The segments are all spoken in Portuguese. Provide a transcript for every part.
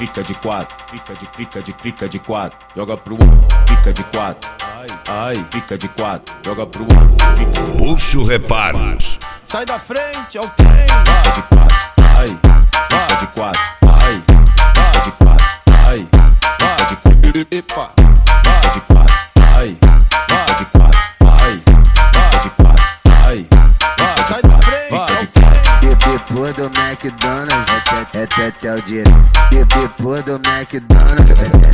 fica de quatro, fica de quatro, joga pro outro, fica de quatro, ai, fica de quatro, joga pro outro, Puxo Reparos. Sai da frente, é o trem. fica de quatro, ai, fica de quatro, ai, fica de quatro, ai, fica de quatro, Epa. fica de quatro, ai, fica de quatro, ai, fica de quatro, ai, Sai da frente, é o trem. Depois do McDonald's até o dia. Depois do McDonald's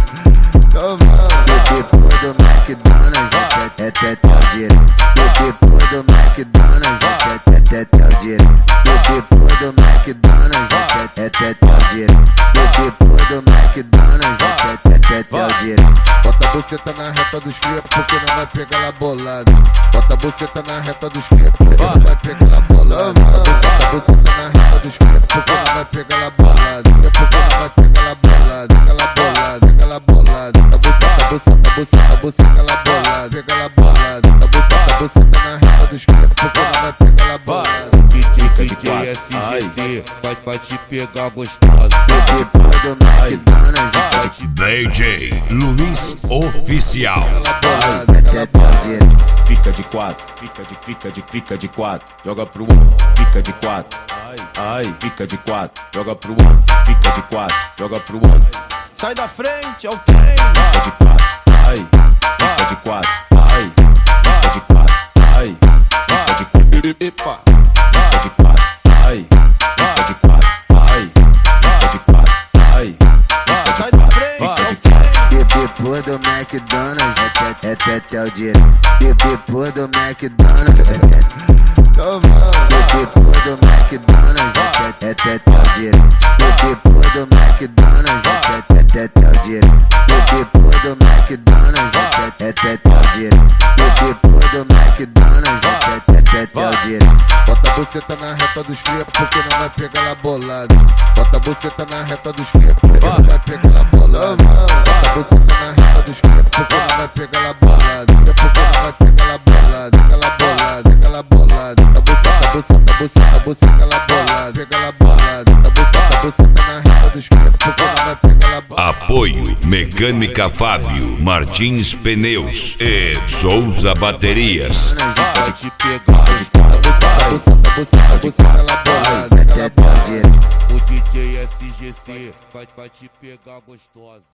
depois do McDonald's até o dia. Depois do McDonald's até o dia. Depois do McDonald's até o dia. Depois do McDonald's até o dia. Bota a buceta na reta dos cria porque não vai pegar lá bolado. Bota a buceta na reta dos cria porque não vai pegar lá bolado. Bota a buceta na reta dos cria porque não vai pegar lá bolado. Porque não vai pegar lá bolado. Pega lá bolado. A buceta lá bolado. Pega lá bolado. A buceta na reta dos cria porque não vai pegar lá bolado. DJ SGC vai te pegar gostosa. Depois do McDonald's DJ Luiz Oficial. até o dia. fica de quatro, fica de quatro, joga pro outro, fica de quatro, ai, fica de quatro, joga pro outro, fica de quatro, joga pro outro, Sai da frente, é o trem. fica de quatro, ai, fica de quatro, ai, fica de quatro, ai, fica de quatro, Epa. fica de quatro, ai, fica de quatro, ai, fica de quatro, ai, Sai da frente, é o trem. Depois do McDonald's até o dia. Depois do McDonald's depois do McDonald's até o dia. Depois do McDonald's até o dia. Depois do McDonald's até o dia. Depois do McDonald's até o dia. Bota a buceta na reta dos cria porque não vai pegar lá bolado. Bota a buceta na reta dos cria porque não vai pegar lá bolado. Bota a buceta na reta dos cria porque não vai pegar lá bolado. Porque não vai pegar lá bolado. Pega lá bolado. A buceta lá bolado. Pega lá bolado. A buceta na reta dos cria porque não vai pegar lá bolado. Apoio Mecânica Fábio, Martins Pneus e Souza Baterias. Vai te pegar. A buceta lá bolado. Até o dia. O DJ SGC vai te pegar gostosa.